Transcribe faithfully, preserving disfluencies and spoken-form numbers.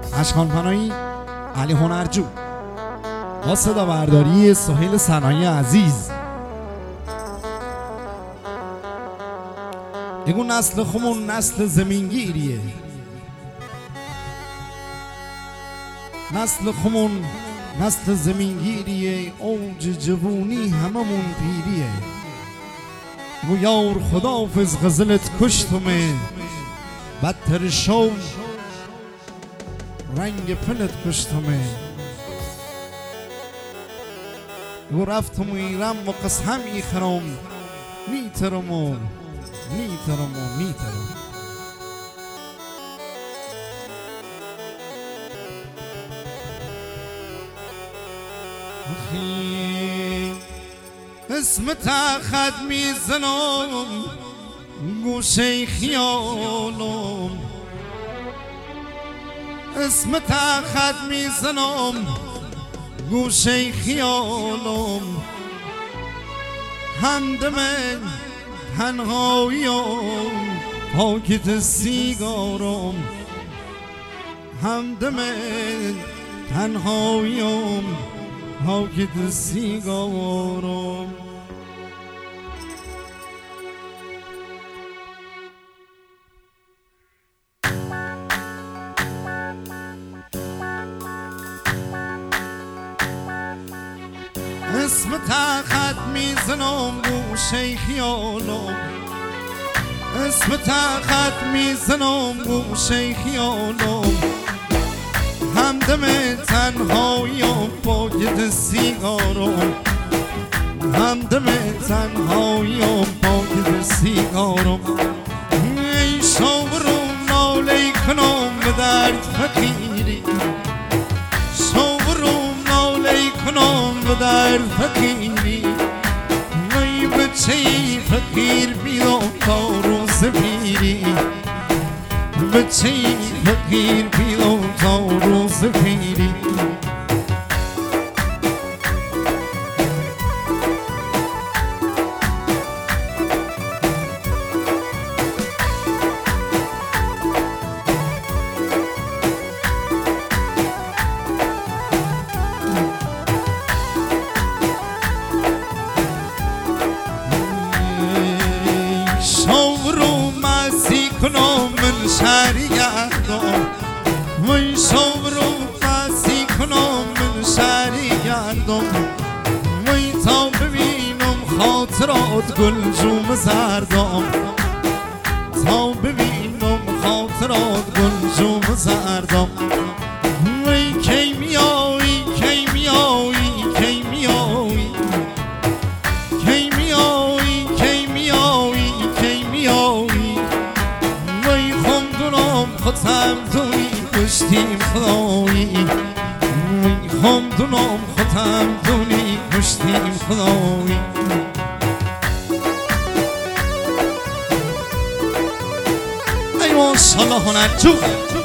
اشکان پناهی، علی هنرجو با صدا برداری سهیل سنایی عزیز. یگو نسل خمون نسل زمینگیریه، نسل خمون نسل زمینگیریه، اوج جوونی هممون پیریه. گو یار خداحافظ غزلت کشتمه، بدتر شو رنگ پلت کشتمه. گو رفتم ایرم و قسم ایخرم، میترم و میترم و میترم. اسم تخت میزنم گوشه خیالم، اسم تخت میزنم گوشه خیالم. همدم تنهاییم پاکت سیگارم، همدم تنهاییم پاکت سیگارم. اسم تخت میزنم گوشه خیالم، اسم تخت میزنم گوشه خیالم. همدم تنهاییم پاکت سیگارم، همدم تنهاییم پاکت سیگارم. ای شاورم ناله کنم به درد فقیری، شاورم ناله کنم به درد فقیری. ای بچه فقیر بیدم تا روز پیری، بچه فقیر بیدم تا روز پیری. شاورم مسی کنم من شهری گردم، وی شاورم مسی کنم من شهری گردم. وی تا ببینم خاطرات گل جوم زردم، تا ببینم خاطرات گل جوم زردم. وی کی میایی کی میایی کی میایی کی میایی کی میایی کی میایی. وی خمدونم خودم دونی کشتیم خدایی، وی خمدونم خودم دونی کشتیم خدایی. ای ماشالله هنرجو.